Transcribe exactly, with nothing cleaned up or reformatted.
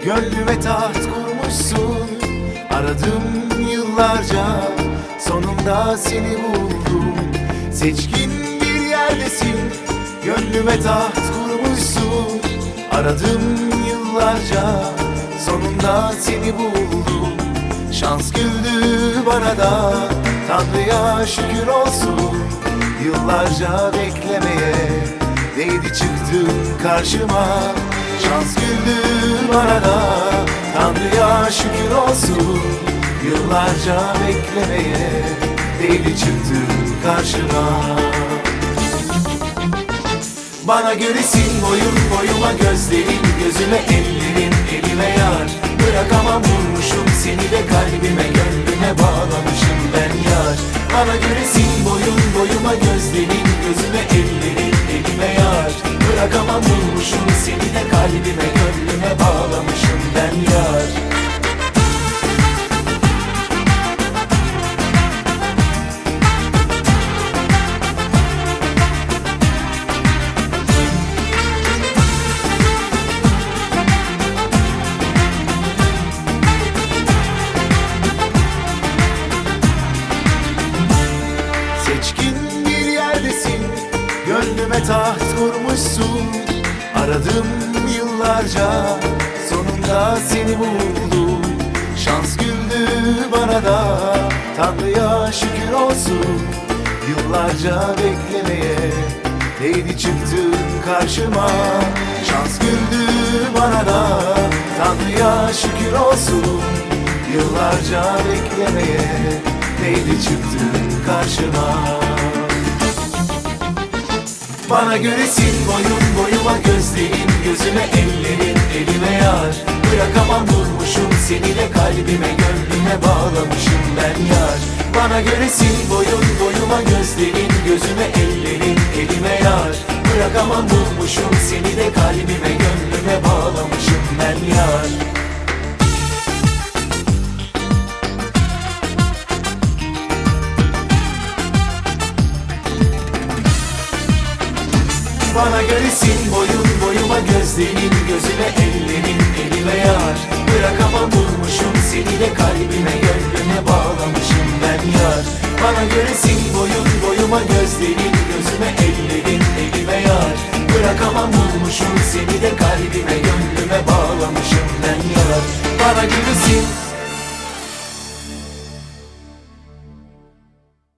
Gönlüme taht kurmuşsun. Aradım yıllarca, sonunda seni buldum. Seçkin bir yerdesin, gönlüme taht kurmuşsun. Aradım yıllarca, sonunda seni buldum. Şans güldü bana da, Tanrı'ya şükür olsun. Yıllarca beklemeye değdi, çıktın karşıma. Şans güldü bana da, Tanrı'ya şükür olsun. Yıllarca beklemeye değdi, çıktın karşıma. Bana göresin boyun boyuma, gözlerin gözüme, ellerin elime yar. Bırakamam vurmuşum seni de, kalbime gönlüme bağlamışım ben yar. Bana göresin boyun boyuma, gözlerin gözüme, ellerin elime yar. Bırakamam vurmuşum seni de, kalbime gönlüme bağlamışım ben yar. Seçkin bir yerdesin, gönlüme taht kurmuşsun. Aradım yıllarca, sonunda seni buldum. Şans güldü bana da, Tanrı'ya şükür olsun. Yıllarca beklemeye değdi, çıktın karşıma. Şans güldü bana da, Tanrı'ya şükür olsun. Yıllarca beklemeye değdi, çıktın karşıma. Bana göresin boyun boyuma, gözlerin gözüme, ellerin elime yar. Bırakamam vurmuşum seni de, kalbime gönlüme bağlamışım ben yar. Bana göresin boyun boyuma, gözlerin gözüme, ellerin elime yar. Bırakamam vurmuşum seni de, kalbime gönlüme bağlamışım ben yar. Bana göresin boyun boyuma, gözlerin gözüme, ellerin elime yar. Bırakamam vurmuşum seni de, kalbime gönlüme bağlamışım ben yar. Bana göresin boyun boyuma, gözlerin gözüme, ellerin elime yar. Bırakamam vurmuşum seni de, kalbime gönlüme bağlamışım ben yar. Bana göresin